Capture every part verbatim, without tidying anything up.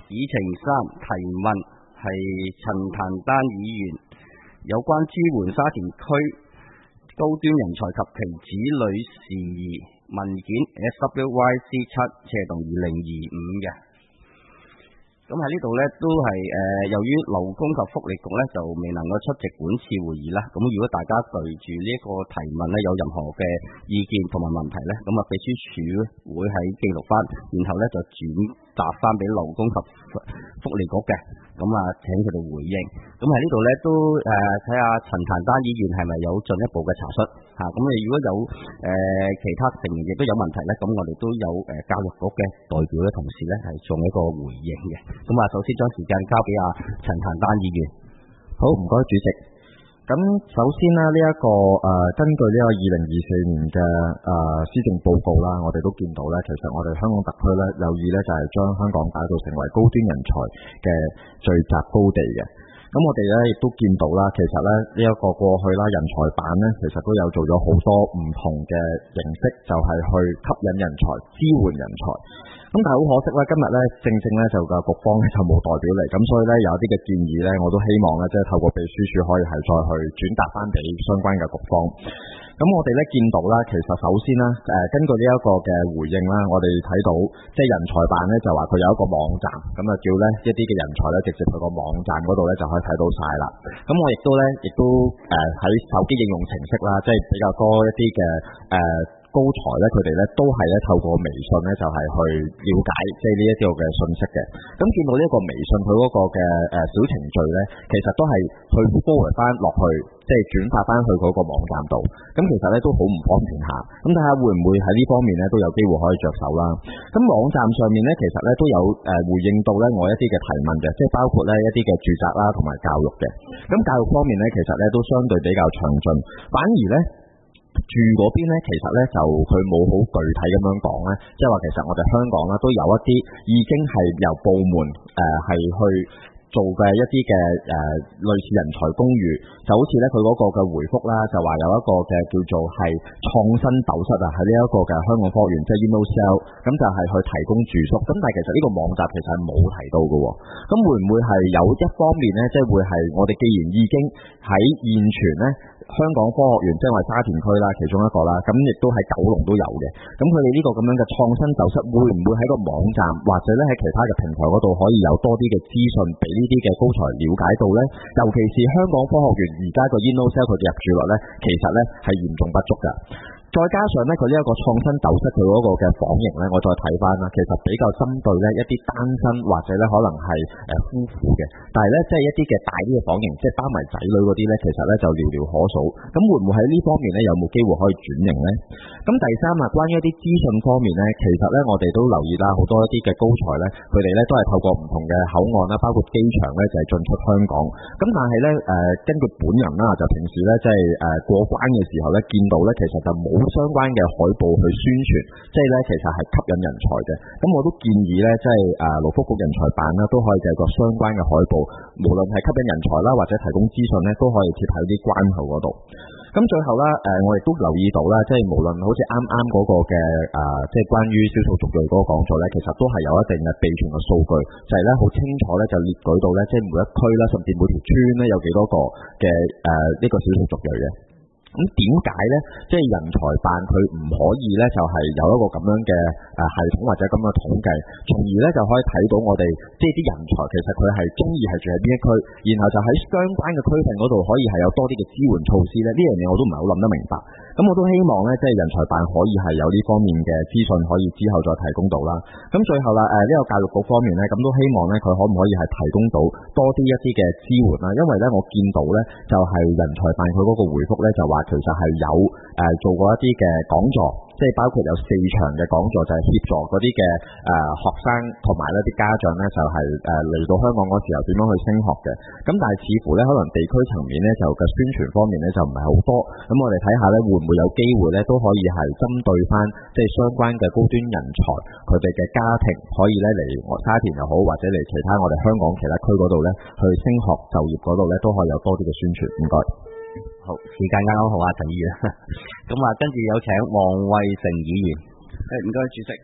議程三提問係陳壇丹議員有關支援沙田區高端人才及其子女事宜文件 S W Y C 七斜洞二零二五嘅。咁喺呢度呢，都係誒、呃，由於勞工及福利局呢就未能夠出席本次會議啦。咁如果大家對住呢一個提問呢有任何嘅意見同埋問題呢，咁啊秘書處會喺記錄翻，然後呢就轉達翻俾勞工及福利局嘅。咁啊請佢哋回應。咁喺呢度呢，都誒睇下陳壇丹議員係咪有進一步嘅查詢嚇。咁、啊、你如果有誒、呃、其他成員亦都有問題呢，咁我哋都有誒、呃、教育局嘅代表嘅同事呢係做一個回應嘅。咁啊，首先將時間交俾阿陳壇丹議員。 好，唔該主席。咁首先啦，呢、這、一個誒、呃、根據呢個二零二四年嘅誒施政報告啦，我哋都見到咧，其實我哋香港特區咧有意咧就係將香港打造成為高端人才嘅聚集高地嘅。咁我哋咧亦都見到啦，其實咧呢一個過去啦人才版咧，其實都有做咗好多唔同嘅形式，就係去吸引人才、支援人才。咁但係好可惜咧，今日咧正正咧就個局方咧就冇代表嚟，咁所以咧有啲嘅建議咧，我都希望咧即係透過秘書處可以係再去轉達翻俾相關嘅局方。咁我哋咧見到啦，其實首先啦，誒、呃、根據呢一個嘅回應啦，我哋睇到即係人才辦咧就話佢有一個網站，咁啊叫咧一啲嘅人才咧直接去個網站嗰度咧就可以睇到晒啦。咁我亦都咧亦都誒喺、呃、手機應用程式啦，即係比較多一啲嘅誒。呃高才咧，佢哋咧都係咧透過微信咧，就係去了解即係呢一啲嘅信息嘅。咁見到呢一個微信佢嗰個嘅誒小程序咧，其實都係去 forward 翻落去，即係轉發翻去嗰個網站度。咁其實咧都好唔方便下。咁睇下會唔會喺呢方面咧都有機會可以着手啦。咁網站上面咧，其實咧都有誒回應到咧我一啲嘅提問嘅，即係包括咧一啲嘅住宅啦同埋教育嘅。咁教育方面咧，其實咧都相對比較詳盡，反而咧。住嗰邊咧，其實咧就佢冇好具體咁樣講咧，即係話其實我哋香港啦都有一啲已經係由部門誒係、呃、去做嘅一啲嘅誒類似人才公寓，就好似咧佢嗰個嘅回覆啦，就話有一個嘅叫做係創新斗室啊，喺呢一個嘅香港科學園即係 InnoCell， 咁就係去提供住宿。咁但係其實呢個網站其實係冇提到嘅，咁會唔會係有一方面咧，即係會係我哋既然已經喺現存咧？香港科學園即係話沙田區啦，其中一個啦，咁亦都喺九龍都有嘅。咁佢哋呢個咁樣嘅創新斗室，會唔會喺個網站或者咧喺其他嘅平台嗰度可以有多啲嘅資訊俾呢啲嘅高才了解到呢？尤其是香港科學園而家個 InnoCell 佢嘅入住率呢，其實呢係嚴重不足㗎。再加上咧，佢呢一個創新斗室佢嗰個嘅房型咧，我再睇翻啦，其實比較針對咧一啲單身或者咧可能係誒夫婦嘅，但係咧即係一啲嘅大啲嘅房型，即係包埋仔女嗰啲咧，其實咧就寥寥可數。咁會唔會喺呢方面咧有冇機會可以轉型呢？咁第三啊，關於一啲資訊方面咧，其實咧我哋都留意啦，好多一啲嘅高才咧，佢哋咧都係透過唔同嘅口岸啦，包括機場咧就係進出香港。咁但係咧誒，根據本人啦，就平時咧即係誒過關嘅時候咧，見到咧其實就冇相關嘅海報去宣傳，即係咧其實係吸引人才嘅。咁我都建議咧，即係誒勞福局人才辦啦，都可以製作相關嘅海報，無論係吸引人才啦，或者提供資訊咧，都可以貼喺啲關口嗰度。咁最後啦，誒、呃、我亦都留意到啦，即係無論好似啱啱嗰個嘅誒、呃，即係關於少數族裔嗰個講座咧，其實都係有一定嘅備存嘅數據，就係咧好清楚咧就列舉到咧，即係每一區啦，甚至每條村咧有幾多個嘅誒呢個少數族裔嘅。咁點解咧？即係人才辦佢唔可以咧，就係有一個咁樣嘅誒系統或者咁嘅統計，從而咧就可以睇到我哋即係啲人才其實佢係中意係住喺邊一區，然後就喺相關嘅區份嗰度可以係有多啲嘅支援措施咧。呢樣嘢我都唔係好諗得明白。咁我都希望咧，即係人才辦可以係有呢方面嘅資訊，可以之後再提供到啦。咁最後啦，誒、呃、呢、這個教育局方面咧，咁都希望咧佢可唔可以係提供到多啲一啲嘅支援啦？因為咧我見到咧就係、是、人才辦佢嗰個回覆咧就話其實係有誒、呃、做過一啲嘅講座，即係包括有四場嘅講座，就係協助嗰啲嘅誒學生同埋咧啲家長咧就係誒嚟到香港嗰時候點樣去升學嘅。咁但係似乎咧可能地區層面咧就嘅宣傳方面咧就唔係好多。咁我哋睇下咧會唔會有機會咧都可以係針對翻即係相關嘅高端人才佢哋嘅家庭可以咧嚟沙田又好，或者嚟其他我哋香港其他區嗰度咧去升學就業嗰度咧都可以有多啲嘅宣傳。唔該。 好，時間啱啱好啊，陳議員。咁啊，跟住有請黃惠成議員。誒，唔該，主席。誒、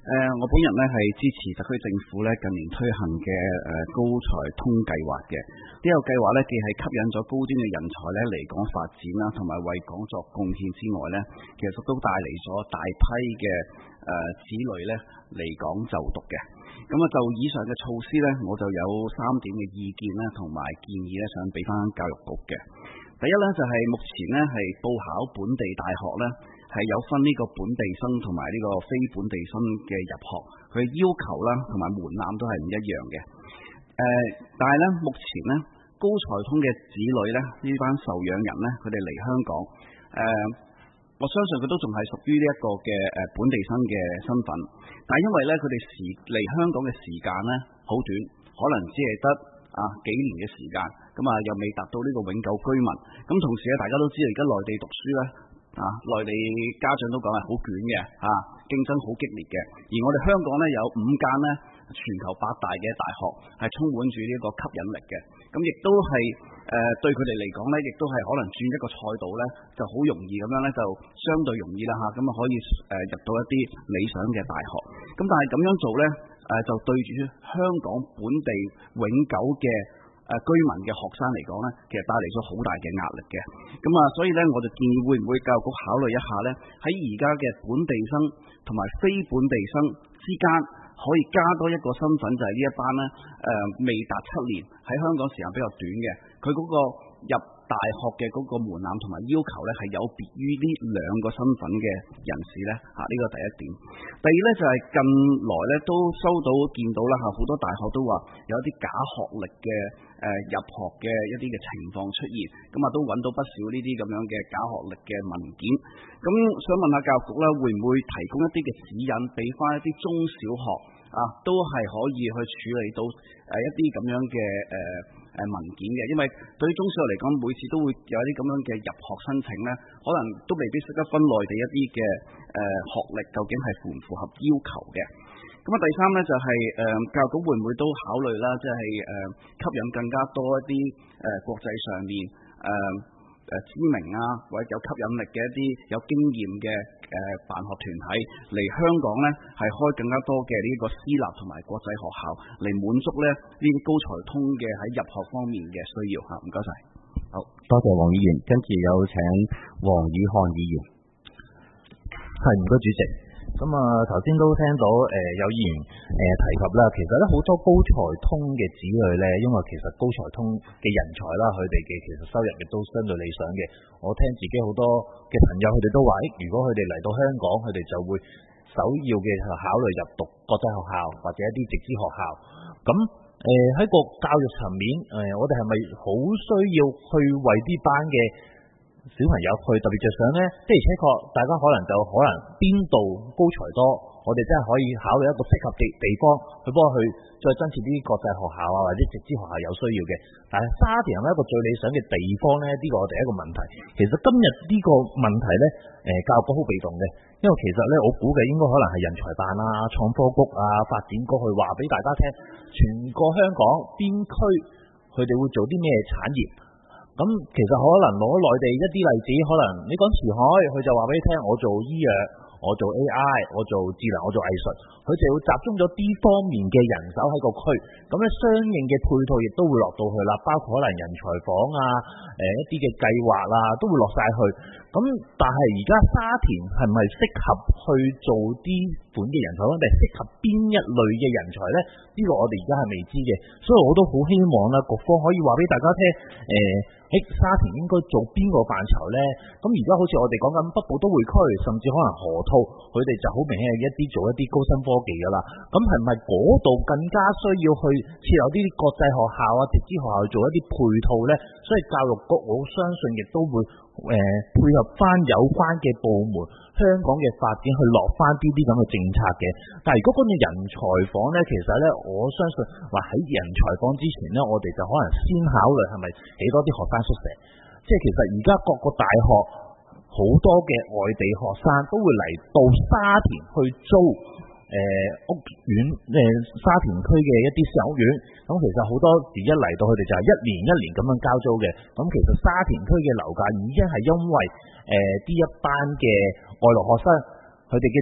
誒、呃，我本人咧係支持特區政府咧近年推行嘅誒、呃、高才通計劃嘅。呢、這個計劃咧既係吸引咗高端嘅人才咧嚟港發展啦，同埋為港作貢獻之外咧，其實都帶嚟咗大批嘅誒、呃、子女咧嚟港就讀嘅。咁啊，就以上嘅措施咧，我就有三點嘅意見啦，同埋建議咧，想俾翻教育局嘅。第一咧就係、是、目前咧係報考本地大學咧係有分呢個本地生同埋呢個非本地生嘅入學，佢要求啦同埋門檻都係唔一樣嘅。誒、呃，但係咧目前咧高才通嘅子女咧呢班受養人咧，佢哋嚟香港誒、呃，我相信佢都仲係屬於呢一個嘅誒本地生嘅身份，但係因為咧佢哋時嚟香港嘅時間咧好短，可能只係得啊幾年嘅時間，咁啊又未達到呢個永久居民。咁同時咧，大家都知道而家內地讀書咧啊，內地家長都講係好捲嘅啊，競爭好激烈嘅。而我哋香港咧有五間咧全球八大嘅大學係充滿住呢個吸引力嘅，咁亦都係誒、呃、對佢哋嚟講咧，亦都係可能轉一個賽道咧就好容易咁樣咧，就相對容易啦嚇，咁啊可以誒、呃、入到一啲理想嘅大學。咁但係咁樣做咧誒、呃、就對住香港本地永久嘅誒、呃、居民嘅學生嚟講咧，其實帶嚟咗好大嘅壓力嘅。咁啊，所以咧我就建議會唔會教育局考慮一下咧，喺而家嘅本地生同埋非本地生之間，可以加多一個身份，就係、是、呢一班咧誒、呃、未達七年喺香港時間比較短嘅，佢嗰個入大學嘅嗰個門檻同埋要求咧係有別於呢兩個身份嘅人士咧嚇，呢、這個第一點。第二咧就係、是、近來咧都收到見到啦嚇，好多大學都話有一啲假學歷嘅誒、呃、入學嘅一啲嘅情況出現，咁啊都揾到不少呢啲咁樣嘅假學歷嘅文件。咁想問下教育局咧，會唔會提供一啲嘅指引俾翻一啲中小學啊，都係可以去處理到誒、呃、一啲咁樣嘅誒誒文件嘅？因為對於中小學嚟講，每次都會有一啲咁樣嘅入學申請咧，可能都未必識得分內地一啲嘅誒學歷究竟係符唔符合要求嘅。咁啊，第三咧就係、是、誒、呃、教育局會唔會都考慮啦，即係誒吸引更加多一啲誒、呃、國際上面誒誒、呃、知名啊或者有吸引力嘅一啲有經驗嘅誒、呃、辦學團體嚟香港咧，係開更加多嘅呢個私立同埋國際學校嚟滿足咧呢啲高才通嘅喺入學方面嘅需要嚇。唔該晒。 好多謝黃議員，跟住有請黃宇漢議員。 係，唔該主席。咁啊，頭先都聽到誒、呃、有議員誒、呃、提及啦，其實咧好多高才通嘅子女咧，因為其實高才通嘅人才啦，佢哋嘅其實收入亦都相對理想嘅。我聽自己好多嘅朋友，佢哋都話，誒，如果佢哋嚟到香港，佢哋就會首要嘅考慮入讀國際學校或者一啲直資學校。咁誒喺個教育層面，誒、呃、我哋係咪好需要去為呢班嘅小朋友去特別着想呢？的而且確，大家可能就可能邊度高才多，我哋真係可以考慮一個適合地地方去幫佢再增設啲國際學校啊，或者直資學校有需要嘅。但係沙田係咪一個最理想嘅地方呢？呢、這個我哋一個問題。其實今日呢個問題呢，誒、呃、教育局好被動嘅，因為其實呢，我估計應該可能係人才辦啊、創科局啊、發展局去話俾大家聽，全個香港邊區佢哋會做啲咩產業。咁其實可能攞內地一啲例子，可能你講前海，佢就話俾你聽，我做醫藥，我做 A I， 我做智能，我做藝術，佢就會集中咗啲方面嘅人手喺個區，咁咧相應嘅配套亦都會落到去啦，包括可能人才房啊，誒、呃、一啲嘅計劃啦，都會落晒去。咁但係而家沙田係咪適合去做啲本嘅人才，定係適合邊一類嘅人才呢？呢、這個我哋而家係未知嘅，所以我都好希望啦，局方可以話俾大家聽，誒、呃，喺沙田應該做邊個範疇呢？咁而家好似我哋講緊北部都會區，甚至可能河套，佢哋就好明顯係一啲做一啲高新科技噶啦。咁係咪嗰度更加需要去設有啲國際學校啊、直資學校去做一啲配套呢？所以教育局我相信亦都會誒、呃、配合翻有關嘅部門，香港嘅發展去落翻啲啲咁嘅政策嘅。但係如果講到人才房呢，其實呢，我相信話喺人才房之前呢，我哋就可能先考慮係咪起多啲學生宿舍。即係其實而家各個大學好多嘅外地學生都會嚟到沙田去租誒、呃、屋苑，誒、呃、沙田區嘅一啲小屋苑。咁其實好多時一嚟到佢哋就係一年一年咁樣交租嘅。咁其實沙田區嘅樓價已經係因為誒呢、呃、一班嘅外來學生佢哋嘅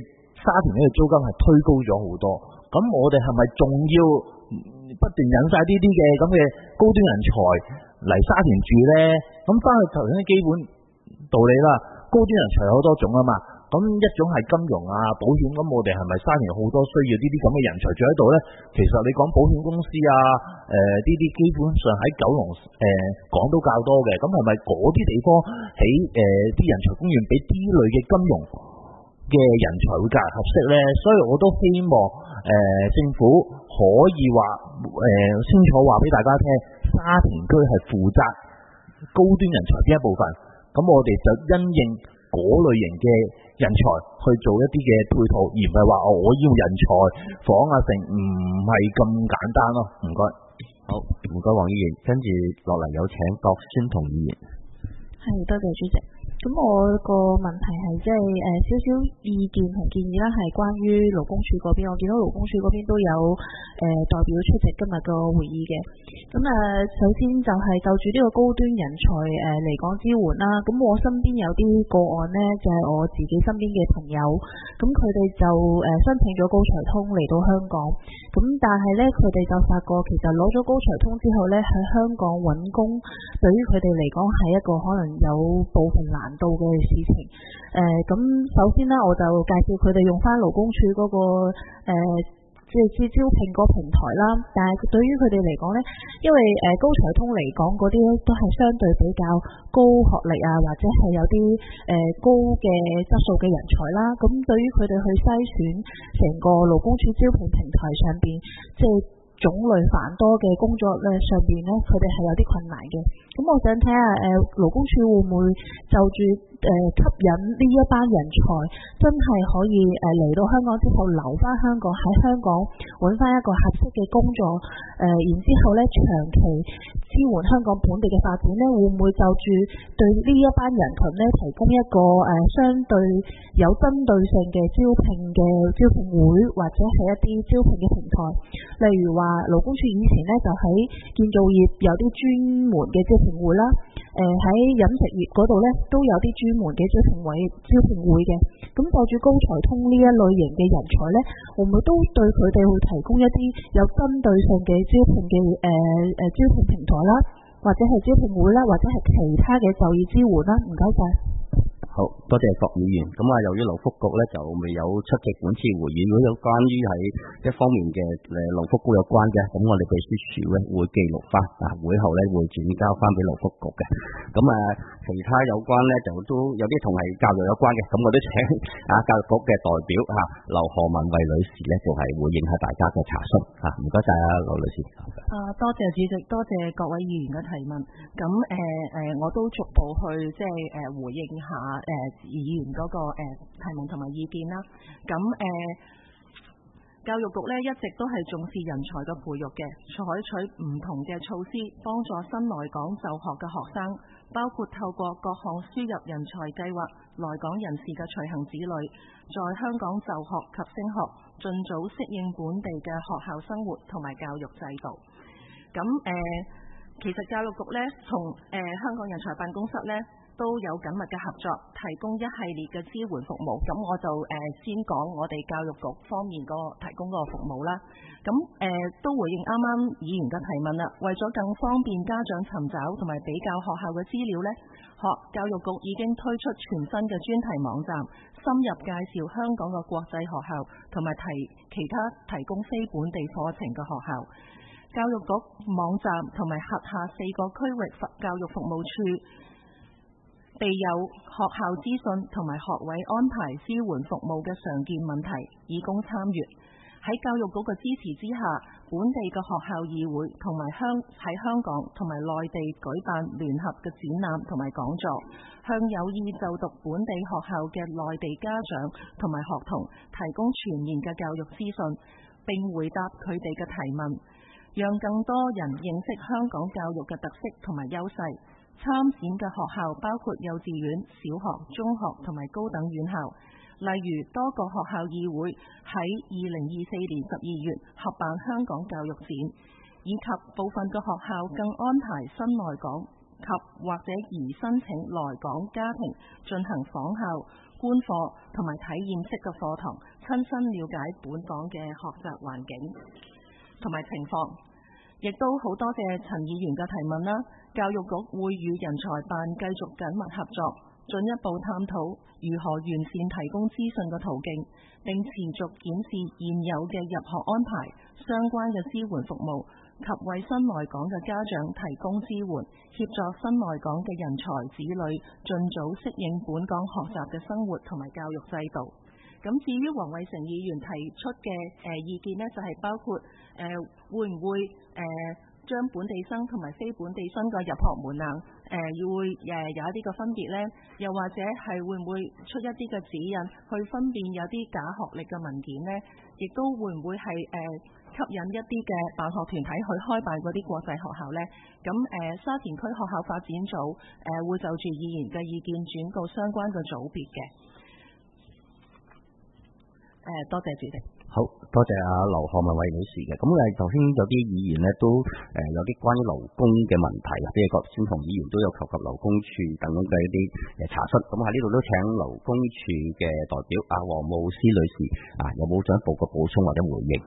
沙田呢個租金係推高咗好多。咁我哋係咪仲要不斷引晒呢啲嘅咁嘅高端人才嚟沙田住呢？咁翻去頭先啲基本道理啦，高端人才有好多種啊嘛。咁一種係金融啊、保險，咁我哋係咪沙田好多需要呢啲咁嘅人才住喺度呢？其實你講保險公司啊，誒呢啲基本上喺九龍誒講都較多嘅。咁係咪嗰啲地方喺誒啲人才供應俾啲類嘅金融嘅人才會較合適呢？所以我都希望誒、呃、政府可以話誒、呃、清楚話俾大家聽，沙田區係負責高端人才邊一部分，咁我哋就因應嗰類型嘅人才去做一啲嘅配套，而唔係話哦我要人才房啊成，唔係咁簡單咯。唔該。 好，唔該黃議員，跟住落嚟有請郭宣彤議員。 係，多謝主席。咁我個問題係即係誒少少意見同建議啦，係關於勞工處嗰邊。我見到勞工處嗰邊都有誒、呃、代表出席今日個會議嘅。咁啊、呃，首先就係就住呢個高端人才誒嚟港支援啦。咁我身邊有啲個案呢，就係、是、我自己身邊嘅朋友，咁佢哋就誒、呃、申請咗高才通嚟到香港。咁但係呢，佢哋就發覺其實攞咗高才通之後呢，喺香港揾工對於佢哋嚟講係一個可能有部分難到嘅事情。誒、呃，咁首先呢，我就介紹佢哋用翻勞工處嗰、那個誒、呃，即係招聘嗰個平台啦。但係對於佢哋嚟講呢，因為誒、呃、高才通嚟講嗰啲都係相對比較高學歷啊，或者係有啲誒、呃、高嘅質素嘅人才啦。咁對於佢哋去篩選成個勞工處招聘平台上邊，即係種類繁多嘅工作咧上邊咧，佢哋係有啲困難嘅。咁我想睇下誒勞工處會唔會就住誒、呃、吸引呢一班人才，真係可以誒嚟、呃、到香港之後留翻香港，喺香港揾翻一個合適嘅工作，誒、呃、然之後咧長期支援香港本地嘅發展咧，會唔會就住對呢一班人群咧提供一個誒、呃、相對有針對性嘅招聘嘅招聘會，或者係一啲招聘嘅平台？例如話勞工處以前咧就喺建造業有啲專門嘅招聘會啦，誒喺飲食業嗰度咧都有啲專門嘅招聘會招聘會嘅。咁就住高才通呢一類型嘅人才咧，會唔會都對佢哋會提供一啲有針對性嘅招聘嘅誒誒招聘平台啦，或者係招聘會啦，或者係其他嘅就業支援啦？唔該晒。 好多謝郭議員。咁啊，由於勞福局咧就未有出席本次會議，如果有關於喺一方面嘅誒勞福局有關嘅，咁我哋秘書處咧會記錄翻啊，會後咧會轉交翻俾勞福局嘅。咁啊，其他有關咧就都有啲同係教育有關嘅，咁我都請啊教育局嘅代表嚇劉何文慧女士咧，就係回應下大家嘅查詢嚇。唔該晒啊，劉女士。 啊，多謝主席，多謝各位議員嘅提問。咁誒誒，我都逐步去即係誒回應下誒、呃、議員嗰、那個誒、呃、提問同埋意見啦。咁誒、呃，教育局咧一直都係重視人才嘅培育嘅，採取唔同嘅措施幫助新來港就學嘅學生，包括透過各項輸入人才計劃，來港人士嘅隨行子女在香港就學及升學，盡早適應本地嘅學校生活同埋教育制度。咁誒、呃，其實教育局咧從誒香港人才辦公室咧都有緊密嘅合作，提供一系列嘅支援服務。咁我就誒、呃、先講我哋教育局方面個提供個服務啦。咁誒、呃、都回應啱啱議員嘅提問啦。為咗更方便家長尋找同埋比較學校嘅資料咧，學教育局已經推出全新嘅專題網站，深入介紹香港嘅國際學校同埋提其他提供非本地課程嘅學校。教育局網站同埋轄下四個區域教育服務處備有學校資訊同埋學位安排支援服務嘅常見問題，以供參閱。喺教育局嘅支持之下，本地嘅學校議會同埋香喺香港同埋內地舉辦聯合嘅展覽同埋講座，向有意就讀本地學校嘅內地家長同埋學童提供全面嘅教育資訊，並回答佢哋嘅提問，讓更多人認識香港教育嘅特色同埋優勢。參展嘅學校包括幼稚園、小學、中學同埋高等院校，例如多個學校議會喺二零二四年十二月合辦香港教育展，以及部分嘅學校更安排新來港及或者已申請來港家庭進行訪校、觀課同埋體驗式嘅課堂， 親身了解本港嘅學習環境同埋情況。亦都好多謝陳議員嘅提問啦。教育局會與人才辦繼續緊密合作，進一步探討如何完善提供資訊嘅途徑，並持續檢視現有嘅入學安排、相關嘅支援服務及為新來港嘅家長提供支援，協助新來港嘅人才子女盡早適應本港學習嘅生活同埋教育制度。咁至於黃偉成議員提出嘅誒、呃、意見呢，就係、是、包括誒、呃、會唔會誒、呃、將本地生同埋非本地生嘅入學門檻誒要會誒有一啲嘅分別呢？又或者係會唔會出一啲嘅指引去分辨有啲假學歷嘅文件呢？亦都會唔會係誒、呃、吸引一啲嘅辦學團體去開辦嗰啲國際學校呢？咁誒、呃、沙田區學校發展組誒、呃、會就住議員嘅意見轉告相關嘅組別嘅。誒，多謝主席。 好多謝阿劉漢文偉女士嘅。咁誒，頭先有啲議員呢都誒有啲關於勞工嘅問題啊，即係郭先同議員都有求及勞工處等等嘅一啲誒查詢。咁喺呢度都請勞工處嘅代表阿黃慕詩女士啊，有冇進一步嘅補充或者回應？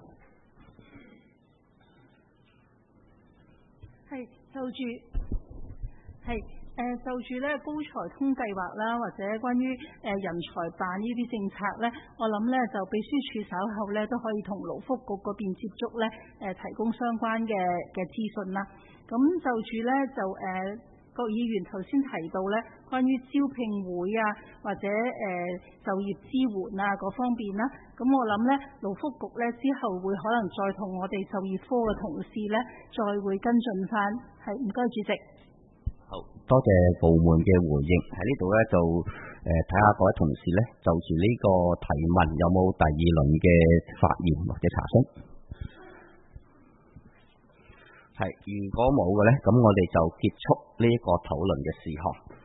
係就住係。誒、呃、就住咧高才通計劃啦，或者關於誒、呃、人才辦呢啲政策咧，我諗咧就秘書處稍後咧都可以同勞福局嗰邊接觸咧，誒、呃、提供相關嘅嘅資訊啦。咁就住咧就誒、呃、郭議員頭先提到咧，關於招聘會啊，或者誒、呃、就業支援啊嗰方面啦，咁我諗咧勞福局咧之後會可能再同我哋就業科嘅同事咧，再會跟進翻。係，唔該主席。 好多謝部門嘅回應，喺呢度咧就誒睇下各位同事咧就住呢個提問有冇第二輪嘅發言或者查詢。係，如果冇嘅咧，咁我哋就結束呢一個討論嘅事項。